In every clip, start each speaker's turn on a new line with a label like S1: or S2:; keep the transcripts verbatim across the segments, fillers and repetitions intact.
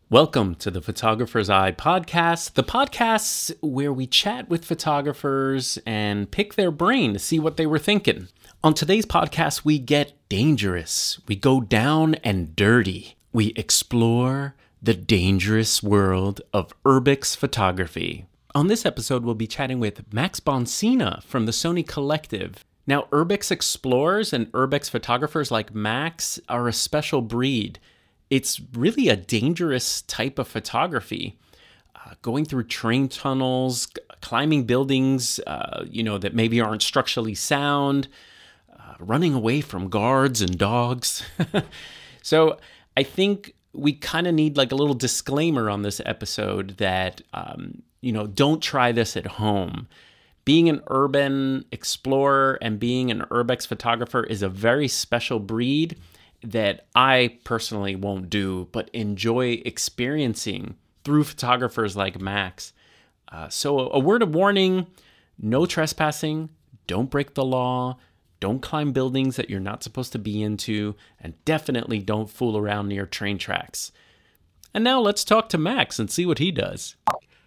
S1: Welcome to the Photographer's Eye podcast, the podcast where we chat with photographers and pick their brain to see what they were thinking. On today's podcast, we get dangerous. We go down and dirty. We explore the dangerous world of urbex photography. On this episode, we'll be chatting with Max Boncina from the Sony Collective. Now, urbex explorers and urbex photographers like Max are a special breed. It's really a dangerous type of photography. Uh, going through train tunnels, climbing buildings, uh, you know, that maybe aren't structurally sound, uh, running away from guards and dogs. So I think we kind of need like a little disclaimer on this episode that, um, you know, don't try this at home. Being an urban explorer and being an urbex photographer is a very special breed that I personally won't do, but enjoy experiencing through photographers like Max. Uh, so a word of warning, no trespassing, don't break the law, don't climb buildings that you're not supposed to be into, and definitely don't fool around near train tracks. And now let's talk to Max and see what he does.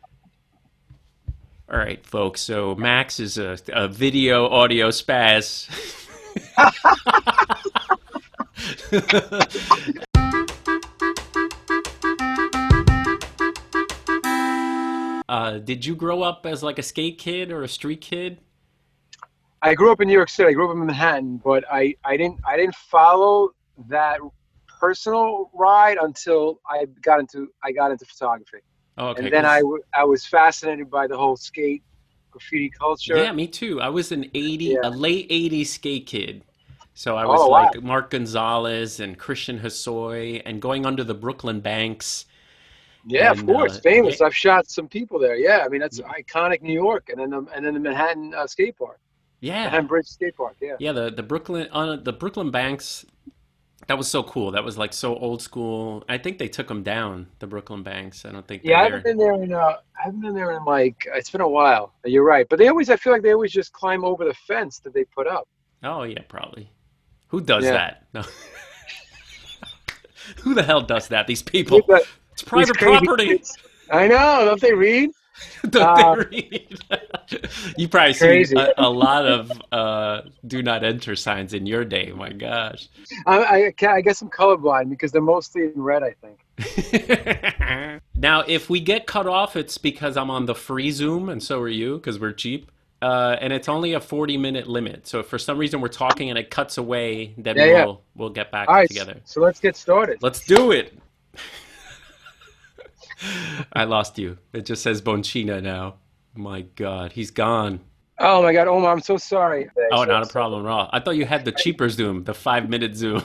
S1: All right, folks, so Max is a, a video audio spaz. uh, did you grow up as like a skate kid or a street kid?
S2: I grew up in New York City. I grew up in Manhattan, but I, I didn't I didn't follow that personal ride until I got into I got into photography.
S1: Oh, okay.
S2: And then I, w- I was fascinated by the whole skate graffiti culture.
S1: Yeah, me too. I was an eighty
S2: Yeah.
S1: a late eighties skate kid. So I was
S2: Oh,
S1: like
S2: wow.
S1: Mark Gonzalez and Christian Hosoi and going under the Brooklyn banks.
S2: Yeah,
S1: and,
S2: of course,
S1: uh,
S2: famous.
S1: yeah.
S2: I've shot some people there. Yeah, I mean that's iconic New York, and then the, and then the Manhattan uh, skate park,
S1: Yeah.
S2: Manhattan Bridge skate park. Yeah.
S1: Yeah, the the Brooklyn on the Brooklyn banks, that was so cool. That was like so old school. I think they took them down, the Brooklyn banks. I don't think
S2: Yeah, I
S1: they're
S2: haven't been there in uh, I haven't been there in like it's been a while. You're right, but they always I feel like they always just climb over the fence that they put up.
S1: Oh yeah, probably. Who does
S2: Yeah.
S1: that? No. Who the hell does that? These people.
S2: But
S1: It's private
S2: these crazy
S1: property.
S2: kids- I know, don't they read?
S1: Don't
S2: Uh,
S1: they read? You probably see
S2: Crazy.
S1: a, a lot of uh, do not enter signs in your day. My gosh.
S2: I, I, ca- I guess I'm colorblind because they're mostly in red, I think.
S1: Now, if we get cut off, it's because I'm on the free Zoom, and so are you, because we're cheap. Uh, and it's only a forty minute limit. So if for some reason we're talking and it cuts away, then
S2: Yeah, yeah.
S1: we'll we'll get back
S2: All right,
S1: together.
S2: so let's get started.
S1: Let's do it. I lost you. It just says Boncina now. My God, he's gone.
S2: Oh my God, Omar, I'm so sorry.
S1: Oh, not a problem at all. I thought you had the cheaper Zoom, the five minute Zoom.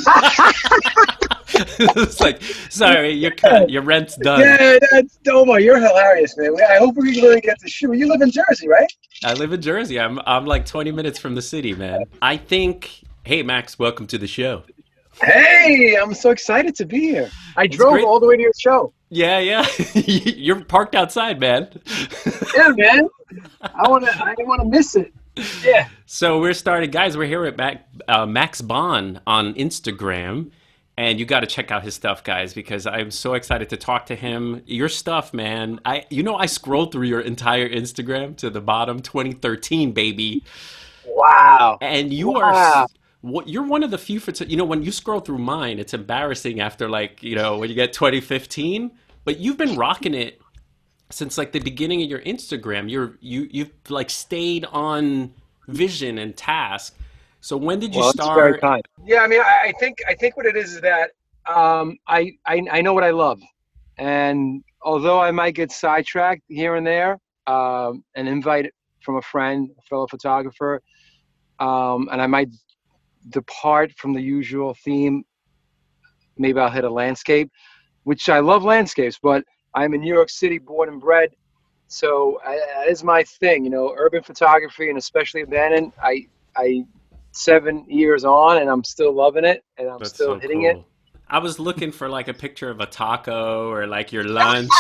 S1: It's like, sorry, your cut, your rent's done.
S2: Yeah, that's Omar. You're hilarious, man. I hope we can really get to shoot. You live in Jersey, right?
S1: I live in Jersey. I'm I'm like twenty minutes from the city, man. I think. Hey, Max, welcome to the show.
S2: Hey, I'm so excited to be here. I
S1: It's
S2: drove
S1: great.
S2: all the way to your show.
S1: Yeah, yeah. You're parked outside, man.
S2: Yeah, man. I want to. I didn't want to miss it. Yeah.
S1: So we're starting, guys. We're here with Mac, uh, Max Bon on Instagram, and you got to check out his stuff, guys, because I'm so excited to talk to him. Your stuff, man. I, you know, I scrolled through your entire Instagram to the bottom, twenty thirteen, baby,
S2: Wow.
S1: and you
S2: Wow.
S1: are. What you're one of the few photo- you know, when you scroll through mine, it's embarrassing after like, you know, when you get twenty fifteen, but you've been rocking it since like the beginning of your Instagram. You're you you've like stayed on vision and task. So when did you
S2: Well, that's very
S1: start?
S2: kind. Yeah, I mean, I, I think I think what it is is that um, I, I I know what I love, and although I might get sidetracked here and there, um, an invite from a friend, a fellow photographer, um, and I might depart from the usual theme. Maybe I'll hit a landscape, which I love landscapes, but I'm in New York City, born and bred, so I, that is my thing. You know, urban photography and especially abandoned. I I seven years on and I'm still loving it and I'm
S1: That's
S2: still
S1: so
S2: hitting it.
S1: cool. I was looking for like a picture of a taco or like your lunch,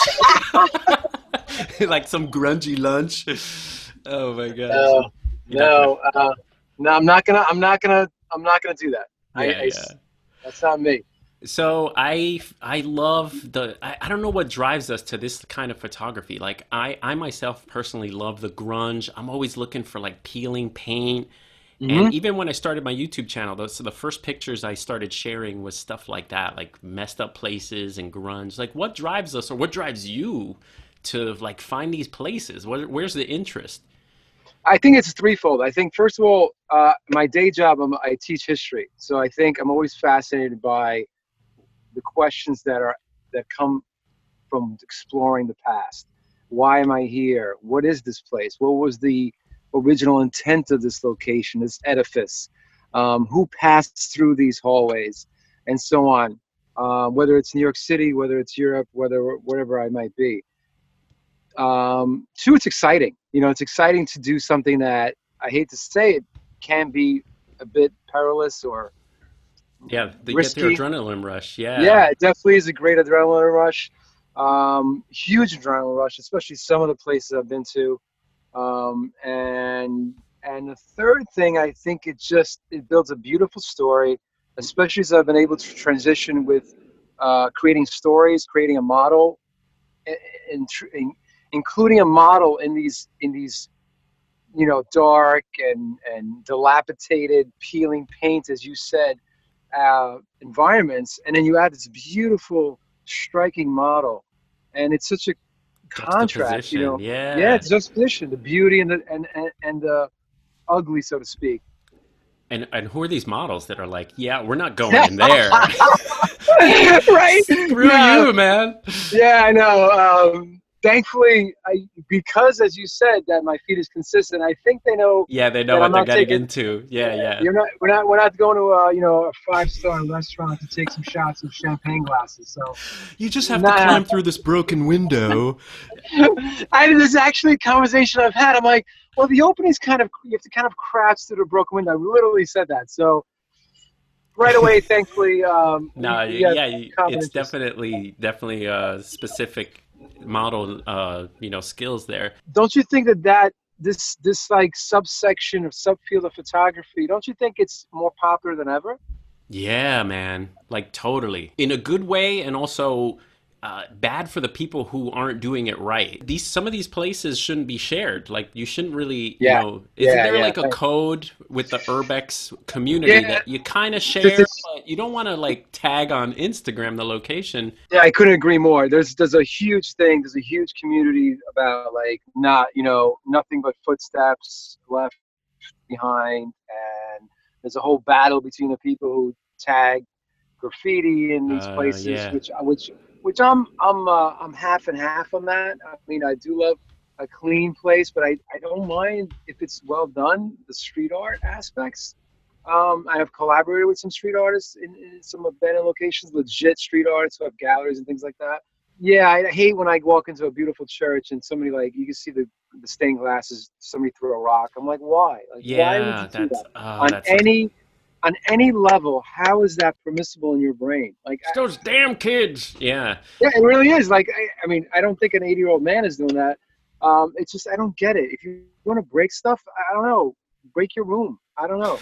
S1: like some grungy lunch. Oh my gosh.
S2: No,
S1: You're not
S2: no, uh, no. I'm not gonna. I'm not gonna. I'm not gonna do that. I,
S1: Yeah,
S2: I-
S1: yeah.
S2: That's not me.
S1: So I I love the I, I don't know what drives us to this kind of photography. Like I I myself personally love the grunge. I'm always looking for like peeling paint. And
S2: Hmm.
S1: even when I started my YouTube channel, those so the first pictures I started sharing was stuff like that, like messed up places and grunge. Like what drives us or what drives you to like find these places? Where, where's the interest?
S2: I think it's threefold. I think first of all, uh, my day job, I'm, I teach history, so I think I'm always fascinated by the questions that are that come from exploring the past. Why am I here? What is this place? What was the original intent of this location, this edifice? Um, who passed through these hallways, and so on. Uh, whether it's New York City, whether it's Europe, whether wherever I might be. Um, two, it's exciting. You know, it's exciting to do something that I hate to say it can be a bit perilous or
S1: Yeah, they get their
S2: risky.
S1: adrenaline rush.
S2: Yeah,
S1: Yeah.
S2: it definitely is a great adrenaline rush. Um, huge adrenaline rush, especially some of the places I've been to. Um, and and the third thing, I think it just it builds a beautiful story, especially as I've been able to transition with uh, creating stories, creating a model, and, and including a model in these in these you know dark and and dilapidated, peeling paint, as you said, uh, environments, and then you add this beautiful, striking model, and it's such a contrast, you
S1: Juxtaposition.
S2: know. Yeah,
S1: Yeah.
S2: it's juxtaposition, the beauty and the and and, and the ugly, so to speak.
S1: And and who are these models that are like, yeah, we're not going in there.
S2: Right?
S1: Screw
S2: Yeah,
S1: you, man.
S2: yeah, I know. Um, thankfully, I because as you said that my feed is consistent. I think they know
S1: Yeah, they know
S2: that I'm
S1: what they're
S2: not
S1: getting
S2: taking.
S1: into.
S2: Yeah,
S1: Yeah, yeah.
S2: you're not. We're not. We're not going to a you know a five star restaurant to take some shots of champagne glasses. So
S1: You just have to
S2: nah.
S1: climb through this broken window.
S2: I this is actually a conversation I've had. I'm like, well, the opening's kind of you have to kind of crouch through the broken window. I literally said that. So right away, thankfully, um, we
S1: No,
S2: we had
S1: yeah,
S2: common
S1: it's
S2: interest.
S1: definitely definitely a specific model, uh, you know, skills there.
S2: Don't you think that that this this like subsection of subfield of photography? Don't you think it's more popular than ever?
S1: Yeah, man. Like totally. In a good way and also uh, bad for the people who aren't doing it right. These some of these places shouldn't be shared. Like you shouldn't really, you
S2: Yeah,
S1: know, isn't
S2: yeah,
S1: there
S2: yeah.
S1: like a code with the Urbex community
S2: Yeah,
S1: that you kind of
S2: there's
S1: share,
S2: this,
S1: but you don't want to like tag on Instagram the location?
S2: yeah, I couldn't agree more. There's there's a huge thing. There's a huge community about like not you know nothing but footsteps left behind, and there's a whole battle between the people who tag graffiti in these
S1: Uh,
S2: places,
S1: yeah.
S2: which which which I'm I'm uh, I'm half and half on that. I mean, I do love a clean place, but I I don't mind if it's well done. The street art aspects. Um, I have collaborated with some street artists in, in some abandoned locations, legit street artists who have galleries and things like that. Yeah, I hate when I walk into a beautiful church and somebody like you can see the the stained glasses. Somebody threw a rock. I'm like, why? Like, why would
S1: Yeah,
S2: you do
S1: that's
S2: that
S1: oh,
S2: on
S1: that's such a
S2: any on any level? How is that permissible in your brain? Like,
S1: it's
S2: I,
S1: those damn kids. Yeah.
S2: yeah, it really is. Like, I, I mean, I don't think an eighty year old man is doing that. Um, it's just I don't get it. If you want to break stuff, I don't know, break your room. I don't know.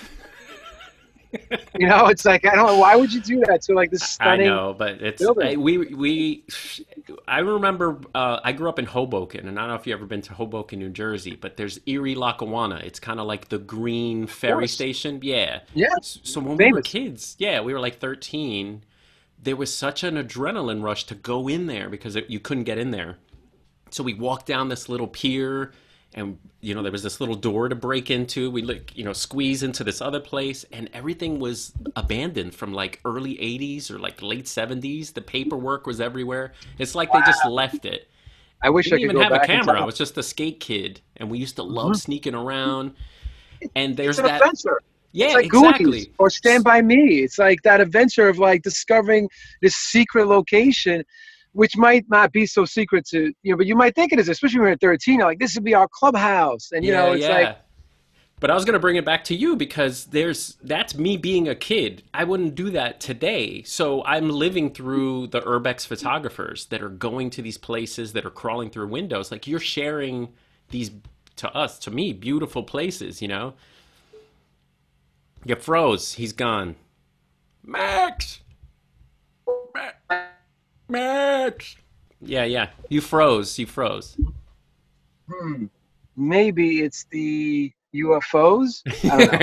S2: You know, it's like I don't know. Why would you do that to like this
S1: I
S2: stunning
S1: know, but it's
S2: building?
S1: I, we we. I remember uh, I grew up in Hoboken, and I don't know if you've ever been to Hoboken, New Jersey, but there's Erie Lackawanna. It's kind of like the green
S2: Of
S1: ferry
S2: course.
S1: station. Yeah.
S2: Yeah.
S1: S- So when we were
S2: Famous.
S1: kids, yeah, we were like thirteen. There was such an adrenaline rush to go in there because it, you couldn't get in there. So we walked down this little pier, and you know there was this little door to break into. We like you know squeeze into this other place, and everything was abandoned from like early eighties or like late seventies. The paperwork was everywhere. It's like they just
S2: Wow.
S1: left it.
S2: I
S1: We
S2: wish I
S1: didn't
S2: could
S1: even
S2: go
S1: have a
S2: back in
S1: camera. I
S2: time.
S1: was just a skate kid, and we used to love
S2: Mhm.
S1: sneaking around. And
S2: It's
S1: there's
S2: an
S1: that.
S2: adventure. It's
S1: Yeah,
S2: like Goonies
S1: exactly.
S2: or Stand By Me. It's like that adventure of like discovering this secret location, which might not be so secret to you know, but you might think it is, especially when you're thirteen. You're like, this would be our clubhouse, and you
S1: Yeah,
S2: know, it's like,
S1: yeah. But I was gonna bring it back to you because there's that's me being a kid. I wouldn't do that today. So I'm living through the Urbex photographers that are going to these places that are crawling through windows. Like you're sharing these to us, to me, beautiful places. You know, you froze. He's gone. Max. Max. Yeah, yeah. You froze. You froze.
S2: Hmm. Maybe it's the U F Os. I don't know.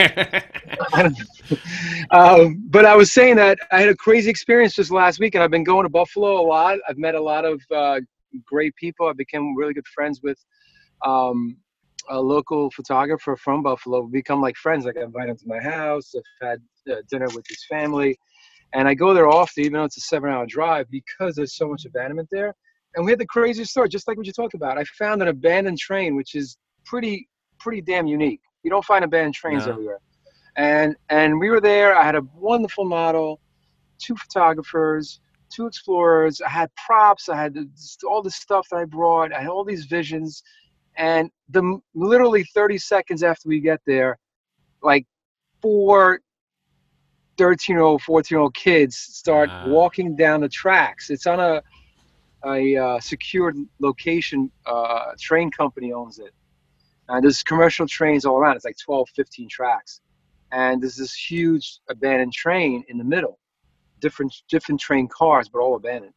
S2: I don't know. Um, but I was saying that I had a crazy experience just last week, and I've been going to Buffalo a lot. I've met a lot of uh, great people. I became really good friends with um, a local photographer from Buffalo. We become like friends. Like I invite him to my house. I've had uh, dinner with his family, and I go there often, even though it's a seven-hour drive, because there's so much abandonment there. And we had the craziest story, just like what you talked about. I found an abandoned train, which is pretty pretty damn unique. You don't find abandoned trains
S1: No.
S2: everywhere. And and we were there. I had a wonderful model, two photographers, two explorers. I had props. I had this, all this stuff that I brought. I had all these visions. And the literally thirty seconds after we get there, like four thirteen-year-old, fourteen-year-old kids start
S1: Uh,
S2: walking down the tracks. It's on a a uh, secured location. Uh, train company owns it. And there's commercial trains all around. It's like twelve, fifteen tracks. And there's this huge abandoned train in the middle. Different different train cars, but all abandoned.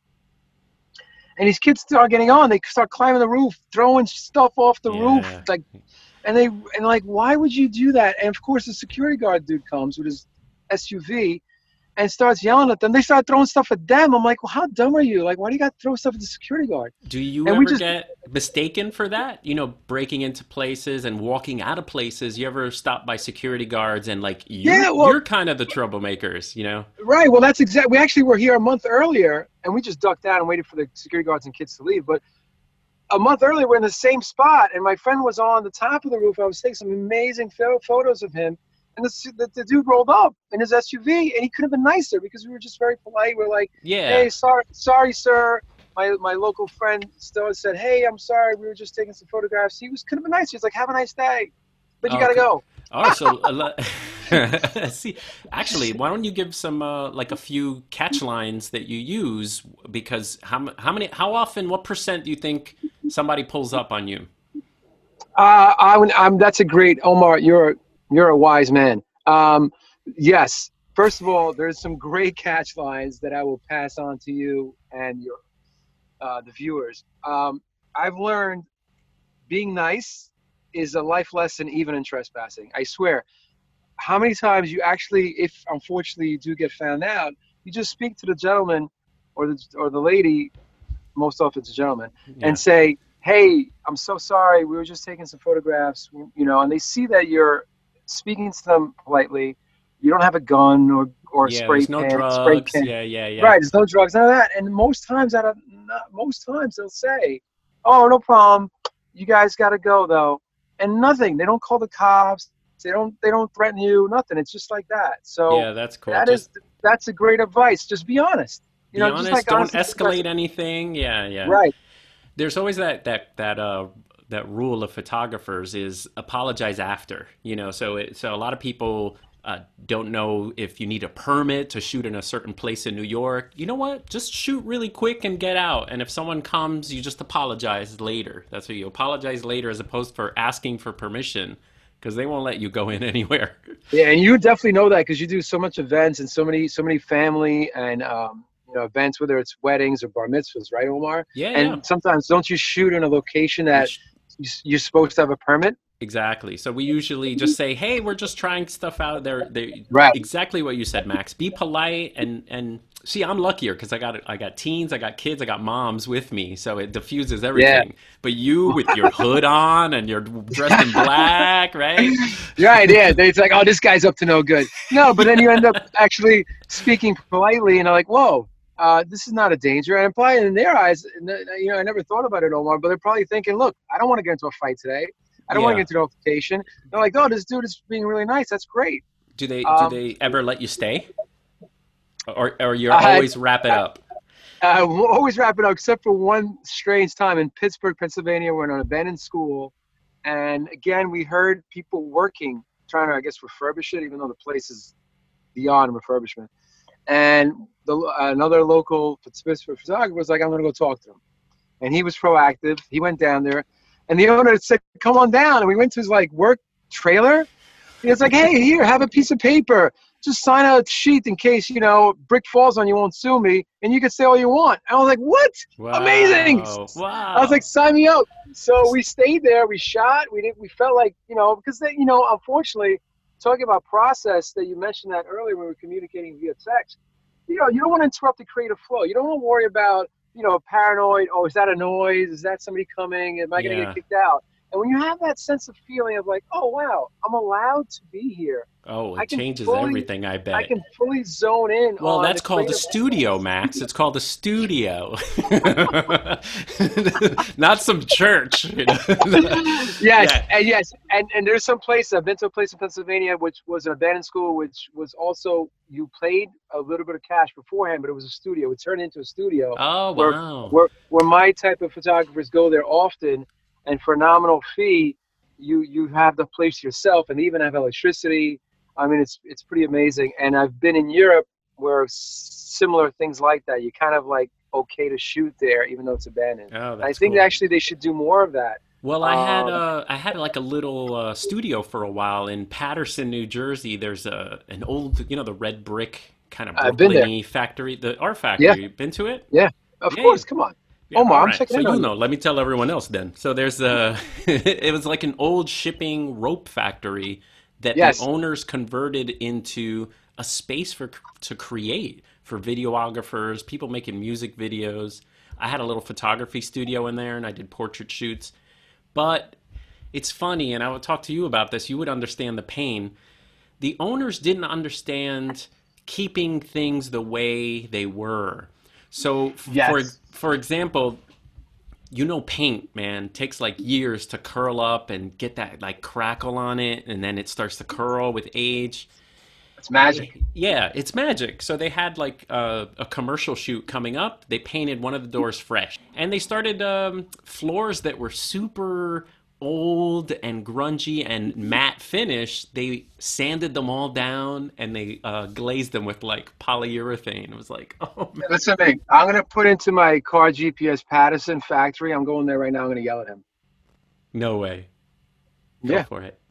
S2: And these kids start getting on. They start climbing the roof, throwing stuff off the roof.
S1: yeah.
S2: Like, and they and like, why would you do that? And of course, the security guard dude comes with his S U V and starts yelling at them. They start throwing stuff at them. I'm like, well, how dumb are you? Like, why do you got to throw stuff at the security guard?
S1: Do you
S2: And we
S1: ever
S2: just
S1: get mistaken for that? You know, breaking into places and walking out of places. You ever stop by security guards and like you're
S2: yeah, well,
S1: you're kind of the troublemakers, you know?
S2: right. Well, that's exactly. We actually were here a month earlier, and we just ducked out and waited for the security guards and kids to leave. But a month earlier, we're in the same spot, and my friend was on the top of the roof. I was taking some amazing pho- photos of him, and the, the, the dude rolled up in his S U V, and he could have been nicer because we were just very polite. We're like,
S1: Yeah.
S2: "Hey, sorry, sorry, sir." My my local friend still said, "Hey, I'm sorry. We were just taking some photographs." He was could have been nice. He's like, "Have a nice day," but you
S1: Oh,
S2: gotta
S1: okay.
S2: go.
S1: Oh, so uh, le- see, actually, why don't you give some uh, like a few catch lines that you use? Because how m- how many, how often, what percent do you think somebody pulls up on you?
S2: Uh, I, would- I'm. That's a great Omar. You're you're a wise man. Um, yes. First of all, there's some great catch lines that I will pass on to you and your uh, the viewers. Um, I've learned being nice is a life lesson, even in trespassing. I swear. How many times you actually, if unfortunately you do get found out, you just speak to the gentleman or the or the lady, most often it's a gentleman,
S1: Yeah.
S2: and say, "Hey, I'm so sorry. We were just taking some photographs," you know, and they see that you're speaking to them politely. You don't have a gun or or a
S1: Yeah,
S2: spray
S1: there's no
S2: can, spray
S1: drugs.
S2: can.
S1: Yeah, yeah, yeah.
S2: Right? There's no drugs, none of that. And most times, out of not, most times they'll say, "Oh, no problem. You guys got to go though," and nothing. They don't call the cops. They don't. They don't threaten you. Nothing. It's just like that. So
S1: Yeah, that's cool.
S2: that
S1: Just
S2: is that's a great advice. Just be honest. You
S1: be
S2: know, just
S1: honest,
S2: like
S1: don't
S2: honest.
S1: escalate anything. Yeah, yeah.
S2: Right.
S1: There's always that that that uh that rule of photographers is apologize after, you know. So it, so a lot of people uh, don't know if you need a permit to shoot in a certain place in New York. You know what? Just shoot really quick and get out. And if someone comes, you just apologize later. That's what you apologize later, as opposed for asking for permission, because they won't let you go in anywhere.
S2: Yeah, and you definitely know that because you do so much events and so many so many family and um, you know events, whether it's weddings or bar mitzvahs, right, Omar?
S1: Yeah, yeah.
S2: And sometimes don't you shoot in a location
S1: We
S2: that
S1: sh-
S2: you- you're supposed to have a permit?
S1: Exactly. So we usually just say, "Hey, we're just trying stuff out there." They
S2: Right.
S1: exactly what you said, Max. Be polite and and see. I'm luckier because I got I got teens, I got kids, I got moms with me, so it diffuses
S2: Yeah.
S1: everything. But you with your hood on and you're dressed in black, right?
S2: Right, yeah. It's like, oh, this guy's up to no good. No, but then you end up actually speaking politely, and they're like, whoa, uh, this is not a danger. And probably in their eyes, you know, I never thought about it, Omar, but they're probably thinking, look, I don't want to get into a fight today. I don't want to
S1: Yeah.
S2: get into an altercation. They're like, oh, this dude is being really nice. That's great.
S1: Do they do
S2: Um,
S1: they ever let you stay, or or you're
S2: I-
S1: always wrap it up?
S2: Uh, we'll always wrap it up, except for one strange time in Pittsburgh, Pennsylvania. We're in an abandoned school, and again, we heard people working, trying to, I guess, refurbish it, even though the place is beyond refurbishment. And the, another local photographer was like, "I'm going to go talk to him," and he was proactive. He went down there, and the owner said, "Come on down." And we went to his like work trailer. He was like, "Hey, here, have a piece of paper. just sign a sheet in case, you know, brick falls on you, won't sue me, and you can say all you want. And I was like, what?
S1: Wow.
S2: Amazing.
S1: Wow.
S2: I was like, sign me up. So we stayed there, we shot, we didn't, we felt like, you know, because they, you know, unfortunately, talking about process that you mentioned that earlier when we were communicating via text, you know, you don't want to interrupt the creative flow. You don't want to worry about, you know, paranoid, oh, is that a noise? Is that somebody coming? Am I going to
S1: Yeah.
S2: get kicked out? And when you have that sense of feeling of like, oh, wow, I'm allowed to be here.
S1: Oh, it
S2: I can
S1: changes
S2: fully-
S1: everything, I bet.
S2: I can fully zone in
S1: Well,
S2: on
S1: that's
S2: the
S1: called a
S2: creative
S1: studio, Max. It's called a studio. Not some church. You know?
S2: yes,
S1: Yeah.
S2: and yes, and and there's some place I've been to a place in Pennsylvania which was an abandoned school, which was also you paid a little bit of cash beforehand, but it was a studio. It turned into a studio.
S1: Oh,
S2: where,
S1: wow.
S2: Where where my type of photographers go there often, and for a nominal fee, you you have the place yourself, and they even have electricity. I mean, it's it's pretty amazing. And I've been in Europe where similar things like that. You kind of like okay to shoot there, even though it's abandoned.
S1: Oh,
S2: And I
S1: that's
S2: think
S1: cool.
S2: actually they should do more of that.
S1: Well, I had
S2: Um,
S1: uh, I had like a little uh, studio for a while in Patterson, New Jersey. There's a an old, you know, the red brick kind of
S2: I've been there.
S1: Brooklyn-y factory, the art factory.
S2: Yeah.
S1: You been to it?
S2: Yeah, of
S1: Yeah.
S2: course. Come on.
S1: Yeah,
S2: Omar,
S1: all
S2: I'm
S1: right.
S2: checking
S1: So
S2: in
S1: you
S2: on
S1: know, let me tell everyone else then. So there's a, it was like an old shipping rope factory that
S2: Yes.
S1: the owners converted into a space for to create for videographers, people making music videos. I had a little photography studio in there, and I did portrait shoots. But it's funny, and I would talk to you about this. You would understand the pain. The owners didn't understand keeping things the way they were. So, f-
S2: Yes.
S1: for for example, you know, paint, man, takes like years to curl up and get that like crackle on it, and then it starts to curl with age.
S2: It's magic.
S1: Yeah, it's magic. So they had like a, a commercial shoot coming up. They painted one of the doors fresh, and they started um, floors that were super old and grungy and matte finish. They sanded them all down and they uh, glazed them with like polyurethane. It was like, oh man.
S2: Listen to me. I'm gonna put into my car G P S Patterson factory. I'm going there right now. I'm gonna yell at him.
S1: No way. Go
S2: Yeah.
S1: for it.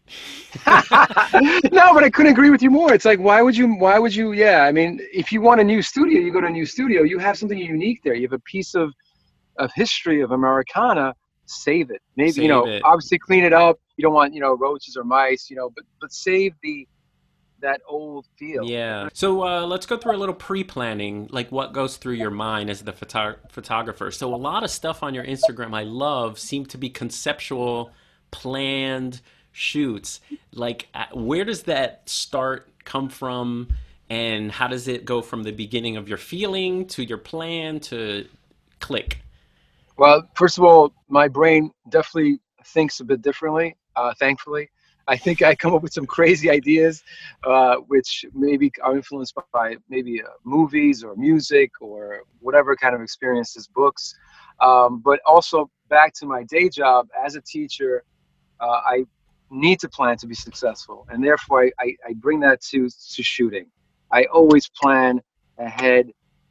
S2: No, but I couldn't agree with you more. It's like, why would you? Why would you? Yeah, I mean, if you want a new studio, you go to a new studio. You have something unique there. You have a piece of of history of Americana. Save it. Maybe
S1: Save
S2: you know,
S1: it.
S2: obviously clean it up. You don't want you know roaches or mice. You know, but but save the that old feel.
S1: Yeah. So uh, let's go through a little pre-planning, like what goes through your mind as the photo- photographer. So a lot of stuff on your Instagram I love seem to be conceptual, planned shoots. Like, uh, where does that start come from, and how does it go from the beginning of your feeling to your plan to click?
S2: Well, first of all, my brain definitely thinks a bit differently. Uh, thankfully, I think I come up with some crazy ideas, uh, which maybe are influenced by maybe uh, movies or music or whatever kind of experiences, books. Um, but also back to my day job as a teacher, uh, I need to plan to be successful, and therefore I, I, I bring that to to shooting. I always plan ahead.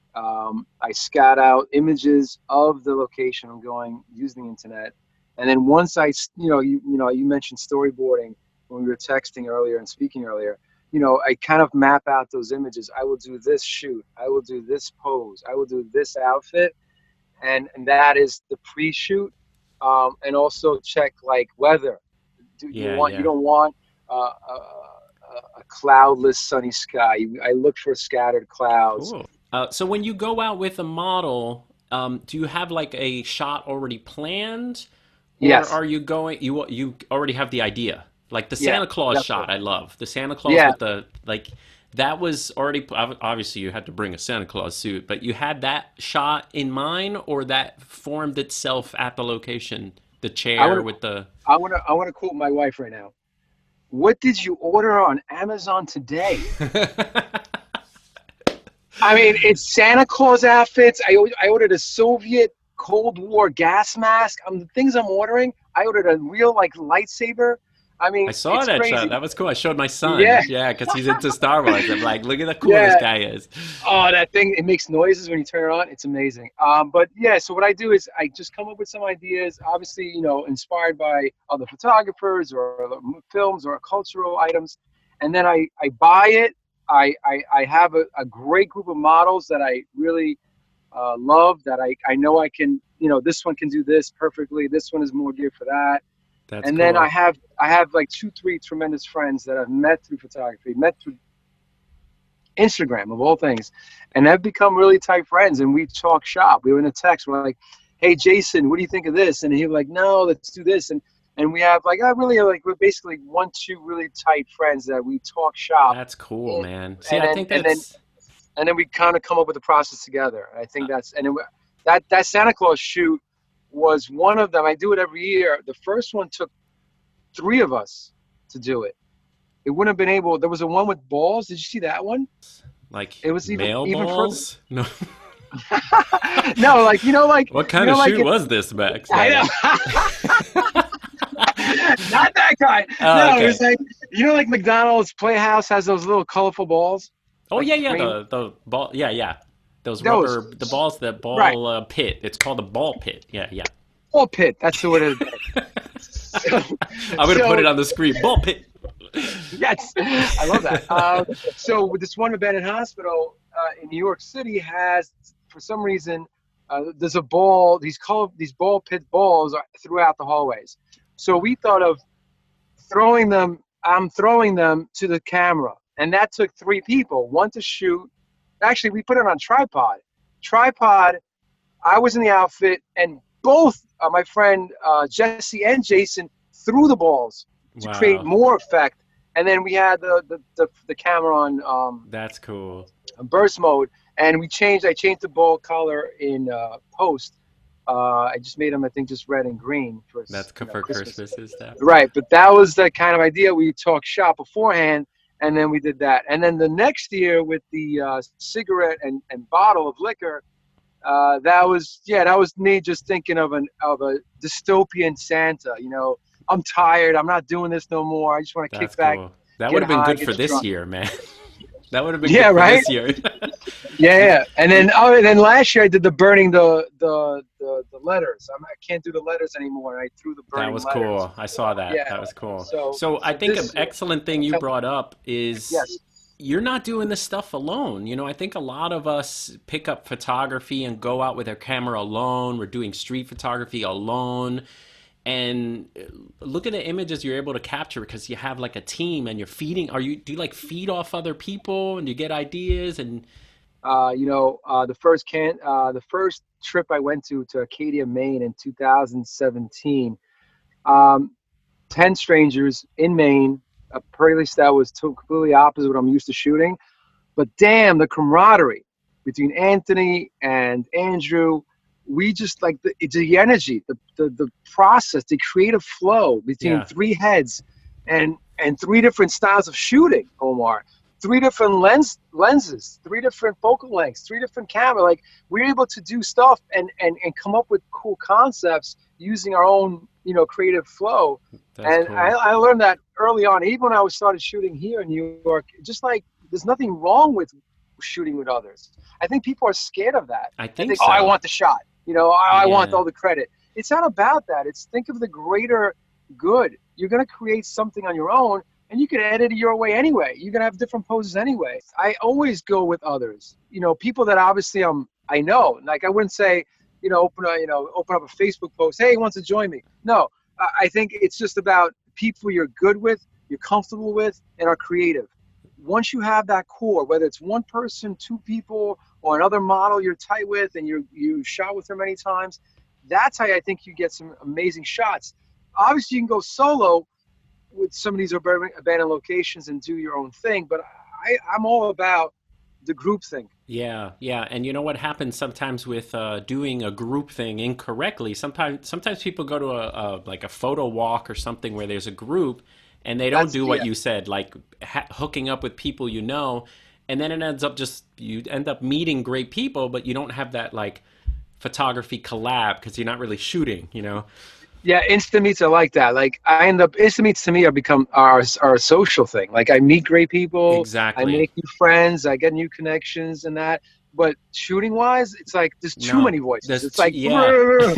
S2: Um, I scout out images of the location I'm going using the internet, and then once I, you know, you you know, you mentioned storyboarding when we were texting earlier and speaking earlier. You know, I kind of map out those images. I will do this shoot. I will do this pose. I will do this outfit, and and that is the pre-shoot, um, and also check like weather. Do you
S1: Yeah,
S2: want?
S1: yeah.
S2: You don't want uh, a, a, a cloudless, sunny sky. You, I look for scattered clouds.
S1: Cool. Uh, so when you go out with a model, um, do you have like a shot already planned, or
S2: Yes.
S1: are you going? You you already have the idea, like the
S2: Yeah,
S1: Santa Claus
S2: definitely.
S1: shot. I love the Santa Claus
S2: Yeah.
S1: with the like. That was already obviously you had to bring a Santa Claus suit, but you had that shot in mind, or that formed itself at the location. The chair
S2: wanna-
S1: with the.
S2: I want to. I want to quote my wife right now. What did you order on Amazon today? I mean, it's Santa Claus outfits. I I ordered a Soviet Cold War gas mask. Um, the things I'm ordering. I ordered a real like lightsaber. I mean,
S1: I saw
S2: it's
S1: that
S2: crazy.
S1: shot. That was cool. I showed my son.
S2: Yeah.
S1: Yeah, because he's into Star Wars. I'm like, look at how cool
S2: Yeah.
S1: this guy is.
S2: Oh, that thing, it makes noises when you turn it on. It's amazing. Um, but yeah, so what I do is I just come up with some ideas, obviously, you know, inspired by other photographers or other films or cultural items. And then I, I buy it. I, I, I have a, a great group of models that I really uh, love, that I, I know I can, you know, this one can do this perfectly. This one is more geared for that.
S1: That's
S2: And then I
S1: cool.
S2: have, I have like two, three tremendous friends that I've met through photography, met through Instagram of all things, and have become really tight friends. And we talk shop. We were in a text. We're like, "Hey, Jason, what do you think of this?" And he was like, "No, let's do this." And and we have like, I really like we're basically one, two really tight friends that we talk shop.
S1: That's cool,
S2: And,
S1: man. See,
S2: and
S1: I
S2: then
S1: think
S2: and then
S1: that's
S2: and then we kind of come up with a process together. I think that's and it, that that Santa Claus shoot was one of them. I do it every year. The first one took three of us to do it. It wouldn't have been able. There was a one with balls. Did you see that one?
S1: like
S2: It was even
S1: male
S2: even further.
S1: balls. No,
S2: No, like you know, like
S1: what
S2: you
S1: kind
S2: know,
S1: of
S2: like
S1: shoot
S2: it,
S1: was this, Max?
S2: I
S1: Like,
S2: know. Not that kind.
S1: oh,
S2: No, it
S1: okay.
S2: was like you know, like McDonald's Playhouse has those little colorful balls,
S1: Oh
S2: like
S1: yeah, yeah.
S2: green.
S1: The the ball. Yeah, yeah. Those
S2: Those,
S1: rubber, the balls, the
S2: right?
S1: ball uh, pit. It's called a ball pit. Yeah, yeah.
S2: Ball pit. That's the word it is. So,
S1: I'm gonna put
S2: so
S1: it on the screen. Ball pit.
S2: yes, I love that. Uh, so with this one abandoned hospital uh, in New York City has, for some reason, uh, there's a ball. These color, these ball pit balls are throughout the hallways. So we thought of throwing them. I'm throwing them to the camera, and that took three people. One to shoot. Actually, we put it on tripod. Tripod. I was in the outfit, and both uh, my friend uh, Jesse and Jason threw the balls to create
S1: Wow,
S2: more effect. And then we had the the, the, the camera on um,
S1: that's cool.
S2: burst mode, and we changed. I changed the ball color in uh, post. Uh, I just made them, I think, just red and green for
S1: That's
S2: you
S1: co-
S2: know
S1: for
S2: Christmas.
S1: Christmas and stuff.
S2: Right, but that was the kind of idea. We talked shop beforehand, and then we did that. And then the next year with the uh, cigarette and, and bottle of liquor, uh, that was yeah, that was me just thinking of an of a dystopian Santa. You know, I'm tired. I'm not doing this no more. I just want to
S1: That's
S2: kick back,
S1: cool. That would
S2: get
S1: have been
S2: high,
S1: good
S2: get
S1: for this
S2: drunk.
S1: year, man. That would have been
S2: Yeah,
S1: good for
S2: right.
S1: this year.
S2: Yeah, yeah. And then oh, and then last year I did the burning the the the, the letters. I'm, I can't do the letters anymore. And I threw the
S1: That
S2: burning
S1: was
S2: letters.
S1: cool. I saw that.
S2: Yeah.
S1: That was cool.
S2: So
S1: So I
S2: so
S1: think an
S2: this year,
S1: excellent thing you
S2: tell-
S1: brought up is
S2: yes.
S1: you're not doing this stuff alone. You know, I think a lot of us pick up photography and go out with our camera alone. We're doing street photography alone. And look at the images you're able to capture because you have like a team and you're feeding. Are you, do you like feed off other people and you get ideas and
S2: Uh, you know, uh, the first can uh, the first trip I went to to Acadia, Maine in two thousand seventeen. Um, ten strangers in Maine. A place that was to- completely opposite what I'm used to shooting. But damn, the camaraderie between Anthony and Andrew, we just like the, it's the energy, the, the the process, the creative flow between
S1: yeah,
S2: three heads, and and three different styles of shooting. Omar, three different lens lenses, three different focal lengths, three different camera. Like we're able to do stuff and and and come up with cool concepts using our own you know creative flow.
S1: that's
S2: And I,
S1: cool.
S2: I learned that early on, even when I was started shooting here in New York. Just like there's nothing wrong with shooting with others. I think people are scared of that.
S1: I
S2: I
S1: think
S2: think, oh, I
S1: so.
S2: want the shot. You know, I, I want
S1: Yeah.
S2: all the credit. It's not about that. It's think of the greater good. You're gonna create something on your own, and you can edit it your way anyway. You're gonna have different poses anyway. I always go with others. You know, people that obviously I'm I know. Like I wouldn't say, you know, open a you know open up a Facebook post. Hey, who wants to join me? No, I I think it's just about people you're good with, you're comfortable with, and are creative. Once you have that core, whether it's one person, two people, or another model you're tight with and you you shot with her many times, that's how I think you get some amazing shots. Obviously, you can go solo with some of these urban abandoned locations and do your own thing, but I, I'm all about the group thing.
S1: Yeah, yeah, and you know what happens sometimes with uh, doing a group thing incorrectly. Sometimes, sometimes people go to a, a like a photo walk or something where there's a group, and they don't
S2: That's
S1: do what
S2: yeah,
S1: you said, like ha- hooking up with people you know, and then it ends up just you end up meeting great people, but you don't have that like photography collab because you're not really shooting, you know.
S2: yeah. Insta meets are like that. Like I end up Insta meets to me are become our our social thing. Like I meet great people, I
S1: Exactly.
S2: make new friends, I get new connections and that. But shooting wise, it's like there's too
S1: No,
S2: many voices.
S1: there's
S2: It's
S1: t-
S2: like
S1: yeah,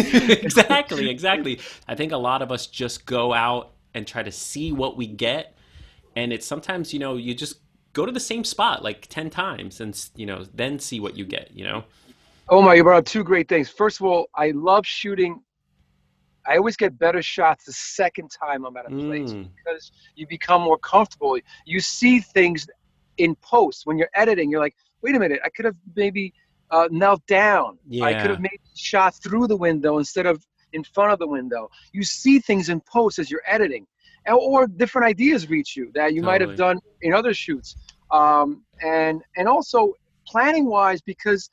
S1: exactly, exactly. I think a lot of us just go out and try to see what we get, and it's sometimes you know you just go to the same spot like ten times and, you know, then see what you get, you know?
S2: Oh my, you brought up two great things. First of all, I love shooting. I always get better shots the second time I'm at a place
S1: Mm,
S2: because you become more comfortable. You see things in post when you're editing. You're like, wait a minute, I could have maybe uh, knelt down. I could have
S1: yeah,
S2: maybe shot through the window instead of in front of the window. You see things in post as you're editing, and, or different ideas reach you that you might have
S1: totally.
S2: done in other shoots. Um, and and also planning wise, because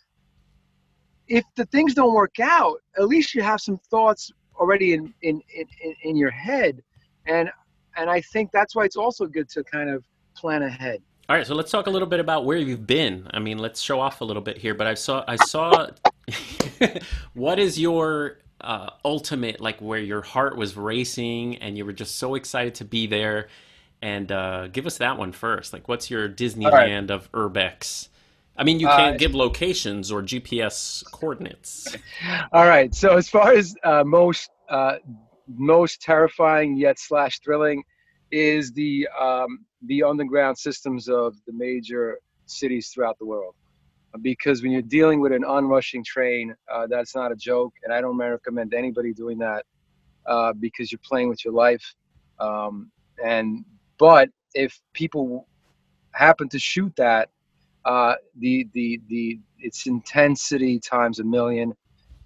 S2: if the things don't work out, at least you have some thoughts already in in, in, in your head. And and I think that's why it's also good to kind of plan ahead.
S1: All right, so let's talk a little bit about where you've been. I mean, let's show off a little bit here, but I saw I saw what is your uh, ultimate, like where your heart was racing and you were just so excited to be there, and uh, give us that one first. Like, what's your
S2: All right.
S1: Disneyland of Urbex? I mean, you
S2: Uh,
S1: can't give locations or G P S coordinates.
S2: all right. So as far as uh, most uh, most terrifying yet slash thrilling is the um, the underground systems of the major cities throughout the world. Because when you're dealing with an onrushing train, uh, that's not a joke, and I don't recommend anybody doing that uh, because you're playing with your life. Um, and but if people happen to shoot that, uh, the the the it's intensity times a million,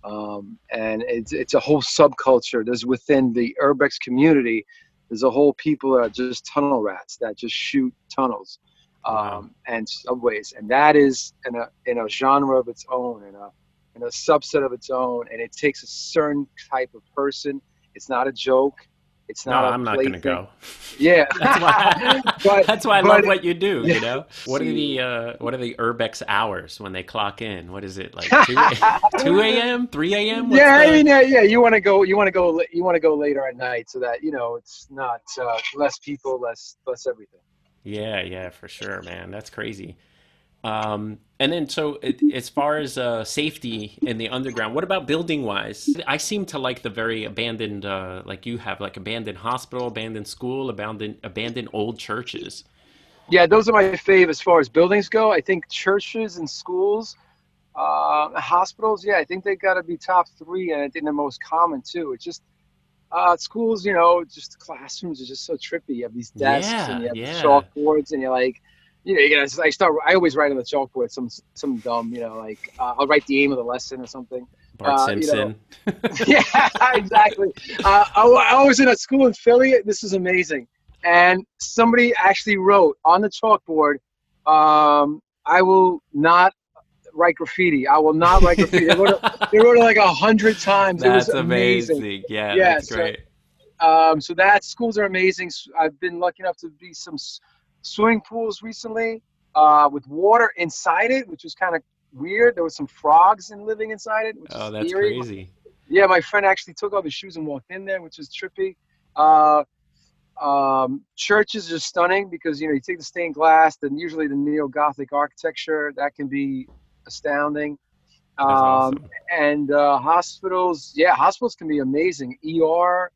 S2: um, and it's it's a whole subculture. There's within the urbex community, there's a whole people that are just tunnel rats that just shoot tunnels
S1: Wow.
S2: um, and subways, and that is in a in a genre of its own, in a in a subset of its own, and it takes a certain type of person. It's not a joke. It's
S1: No,
S2: not a
S1: I'm not gonna
S2: plaything.
S1: go.
S2: Yeah,
S1: That's why.
S2: but
S1: That's why I
S2: but
S1: love what you do. You
S2: yeah.
S1: know, what are
S2: See.
S1: the uh, what are the Urbex hours when they clock in? What is it like two two a m, three a m? What's
S2: Yeah, I
S1: the?
S2: mean, yeah, yeah. You want to go, you want to go, you want to go later at night, so that you know it's not uh, less people, less less everything.
S1: Yeah, yeah, for sure, man. That's crazy. Um, and then so it, as far as uh, safety in the underground, what about building wise? I seem to like the very abandoned, uh, like you have, like abandoned hospital, abandoned school, abandoned abandoned old churches.
S2: Yeah, those are my fave as far as buildings go. I think churches and schools, uh, hospitals. Yeah, I think they got to be top three, and I think they're most common too. It's just uh, schools, you know, just classrooms are just so trippy. You have these desks and
S1: Yeah,
S2: you have the
S1: yeah.
S2: chalkboards, and you're like, you know, you gotta. I start. I always write on the chalkboard some some dumb, you know, like uh, I'll write the aim of the lesson or something.
S1: Bart
S2: Uh, you know,
S1: Simpson.
S2: yeah, exactly. Uh, I, I was in a school in Philly. This is amazing. And somebody actually wrote on the chalkboard, um, I will not write graffiti. I will not write graffiti. They wrote it, they wrote it like a hundred times. It was
S1: That's
S2: amazing.
S1: amazing. Yeah,
S2: Yeah.
S1: that's
S2: So,
S1: great.
S2: um, so that schools are amazing. S- I've been lucky enough to be some s- swimming pools recently uh, with water inside it, which was kind of weird. There was some frogs in living inside it, which
S1: Oh,
S2: is
S1: that's
S2: eerie.
S1: crazy.
S2: Yeah, my friend actually took off his shoes and walked in there, which is trippy. Uh, um, churches are stunning because you know you take the stained glass, then usually the neo-Gothic architecture that can be astounding.
S1: That's
S2: Um,
S1: awesome.
S2: and uh, hospitals, yeah, hospitals can be amazing. E R,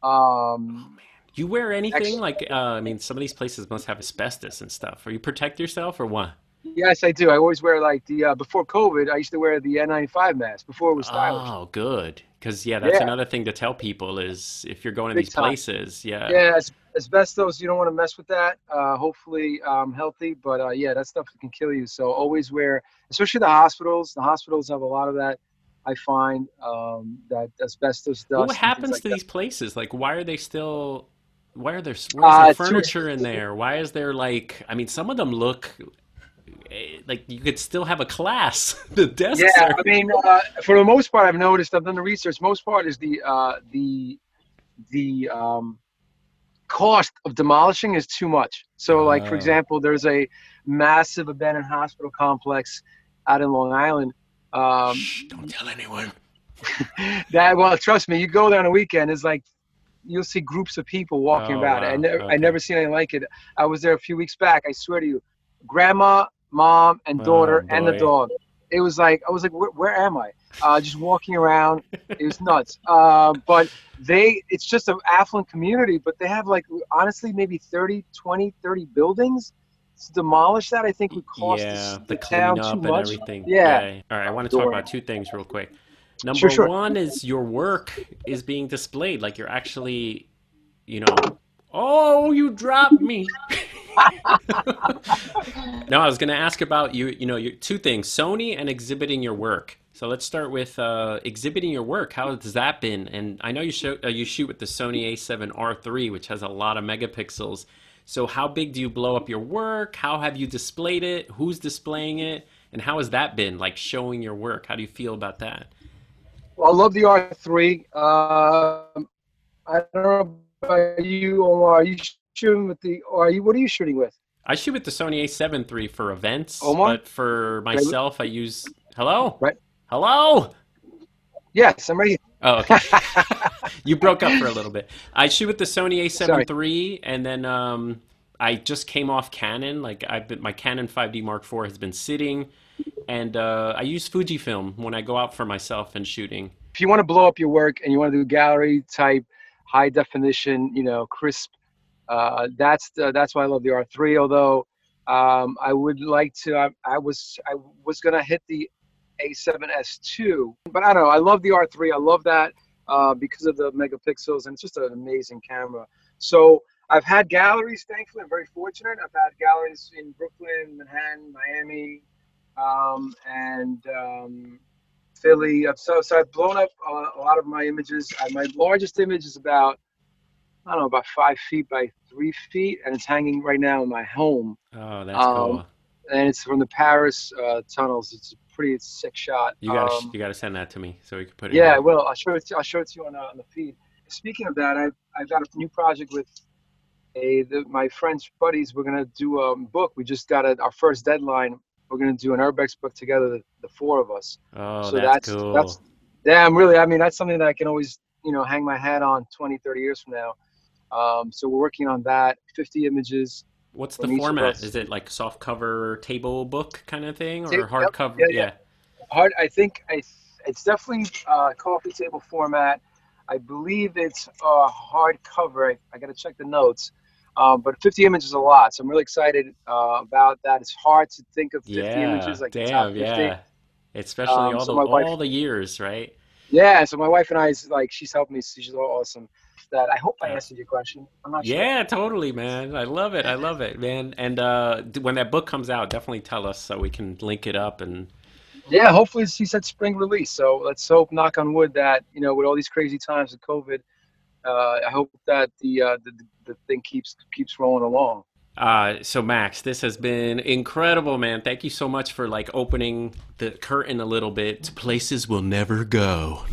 S2: um,
S1: You wear anything
S2: ex-
S1: like? Uh, I mean, some of these places must have asbestos and stuff. Or you protect yourself or what?
S2: yes, I do. I always wear like the uh, before COVID, I used to wear the N ninety-five mask before it was stylish.
S1: Oh, good. Because yeah, that's
S2: Yeah,
S1: another thing to tell people is if you're going to
S2: big
S1: these
S2: time.
S1: places, yeah.
S2: Yeah, as, asbestos, you don't want to mess with that. Uh, hopefully, um, healthy, but uh, yeah, that stuff can kill you. So always wear, especially the hospitals. The hospitals have a lot of that. I find um, that asbestos
S1: Well, what
S2: dust and things
S1: happens
S2: like
S1: to
S2: that.
S1: these places? Like, why are they still? Why are there? Where's there
S2: Uh, too
S1: furniture in there? Why is there like? I mean, some of them look eh, like you could still have a class. The
S2: Yeah,
S1: desks are.
S2: I mean, uh, for the most part, I've noticed. I've done the research. Most part is the uh, the the um, cost of demolishing is too much. So, like for
S1: Oh,
S2: example, there's a massive abandoned hospital complex out in Long Island. Um,
S1: shh! Don't tell anyone.
S2: that well, trust me, you go there on a weekend, it's like you'll see groups of people walking
S1: Oh
S2: about. I
S1: wow.
S2: never, I
S1: Okay.
S2: never seen anything like it. I was there a few weeks back. I swear to you, grandma, mom, and
S1: Oh
S2: daughter, and the
S1: boy.
S2: dog. It was like I was like, where, where am I? Uh, just walking around. It was nuts. Uh, but they, it's just an affluent community. But they have like honestly maybe thirty, twenty, thirty buildings. to demolish that, I think would cost
S1: Yeah,
S2: the,
S1: the
S2: the town too
S1: cleanup and
S2: much.
S1: everything.
S2: Yeah.
S1: Yeah. All right, I want to talk
S2: Sure.
S1: about two things real quick.
S2: Sure,
S1: Number
S2: sure.
S1: one is your work is being displayed. Like you're actually, you know, oh, you dropped me. No, I was going to ask about you, you know, you, two things, Sony and exhibiting your work. So let's start with uh, exhibiting your work. How has that been? And I know you show, uh, you shoot with the Sony A seven R three, which has a lot of megapixels. So how big do you blow up your work? How have you displayed it? Who's displaying it? And how has that been, like showing your work? How do you feel about that?
S2: Well, I love the R three. Um, I don't know about you, Omar. Are you shooting with the, or are you, what are you shooting with?
S1: I shoot with the Sony A seven three for events,
S2: Omar?
S1: but for myself, I use, hello?
S2: Right.
S1: Hello?
S2: Yes, I'm ready.
S1: Oh, okay. You broke up for a little bit. I shoot with the Sony A seven three, and then um, I just came off Canon. Like I've been, my Canon five D Mark four has been sitting, and uh, I use Fujifilm when I go out for myself and shooting.
S2: If you want to blow up your work and you want to do gallery type, high definition, you know, crisp, uh, that's the, that's why I love the R three. Although um, I would like to, I, I was I was gonna hit the A seven S two, but I don't know. I love the R three. I love that uh, because of the megapixels, and it's just an amazing camera. So I've had galleries. Thankfully, I'm very fortunate. I've had galleries in Brooklyn, Manhattan, Miami, um, and um, Philly. So, so I've blown up a, a lot of my images. Uh, my largest image is about, I don't know, about five feet by three feet, and it's hanging right now in my home.
S1: Oh, that's
S2: um,
S1: cool.
S2: And it's from the Paris uh, tunnels. It's a pretty sick shot.
S1: You gotta
S2: um,
S1: you gotta send that to me so we can put it.
S2: Yeah,
S1: in.
S2: I will. I'll show it. To, I'll show it to you on, uh, on the feed. Speaking of that, I've I've got a new project with a the, my friends buddies. We're gonna do a book. We just got a, our first deadline. We're gonna do an Urbex book together, the, the four of us.
S1: Oh,
S2: so
S1: that's,
S2: that's
S1: cool.
S2: that's yeah. I'm really. I mean, that's something that I can always, you know, hang my hat on twenty, thirty years from now. Um, so we're working on that. fifty images.
S1: What's the format? Is it like soft cover table book kind of thing, or
S2: Yep,
S1: hardcover?
S2: yeah,
S1: Yeah.
S2: yeah. Hard. I think I. It's definitely uh, coffee table format. I believe it's uh, hardcover. I, I got to check the notes. Um, but fifty images is a lot, so I'm really excited uh, about that. It's hard to think of fifty
S1: Yeah.
S2: images like the top
S1: Damn.
S2: fifty.
S1: Yeah. Especially
S2: Um,
S1: all
S2: so
S1: the
S2: my wife-
S1: all the years, right?
S2: Yeah. So my wife and I is like, she's helped me. She's awesome. That I hope I
S1: Yeah.
S2: answered your question. I'm not sure.
S1: Yeah, totally, man. I love it. I love it, man. And uh, d- when that book comes out, definitely tell us so we can link it up. And
S2: Yeah, hopefully she said spring release. So let's hope, knock on wood, that, you know, with all these crazy times with COVID, uh, I hope that the, uh, the the thing keeps keeps rolling along.
S1: Uh, so Max, this has been incredible, man. Thank you so much for like opening the curtain a little bit to places we'll never go.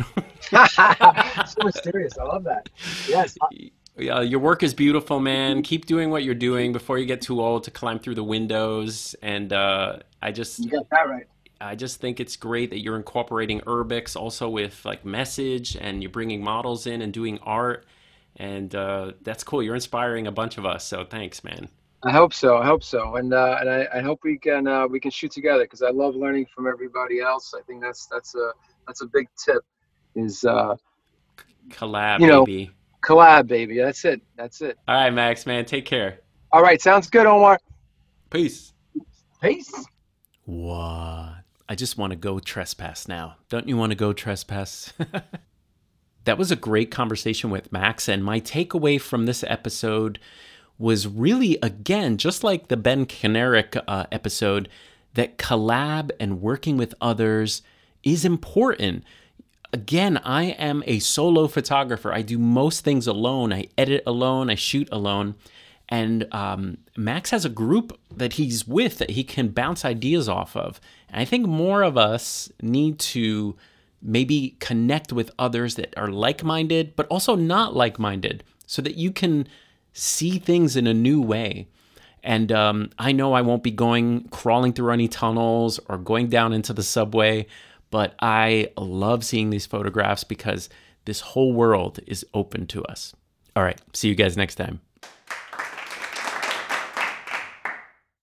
S2: So mysterious. I love that. Yes.
S1: Uh, your work is beautiful, man. Keep doing what you're doing before you get too old to climb through the windows. And uh, I just,
S2: You got that right.
S1: I just think it's great that you're incorporating Urbex also with like message, and you're bringing models in and doing art. And uh, that's cool. You're inspiring a bunch of us. So thanks, man.
S2: I hope so. I hope so. And uh, and I, I hope we can uh, we can shoot together, because I love learning from everybody else. I think that's that's a that's a big tip. Is uh,
S1: Collab,
S2: you know,
S1: baby.
S2: collab, baby. That's it. That's it.
S1: All right, Max, man. Take care.
S2: All right. Sounds good, Omar.
S1: Peace.
S2: Peace.
S1: What? I just want to go trespass now. Don't you want to go trespass? That was a great conversation with Max, and my takeaway from this episode was really, again, just like the Ben Kenerick uh, episode, that collab and working with others is important. Again, I am a solo photographer. I do most things alone. I edit alone. I shoot alone. And um, Max has a group that he's with that he can bounce ideas off of. And I think more of us need to maybe connect with others that are like-minded, but also not like-minded, so that you can see things in a new way. And um, I know I won't be going crawling through any tunnels or going down into the subway, but I love seeing these photographs because this whole world is open to us. All right, see you guys next time.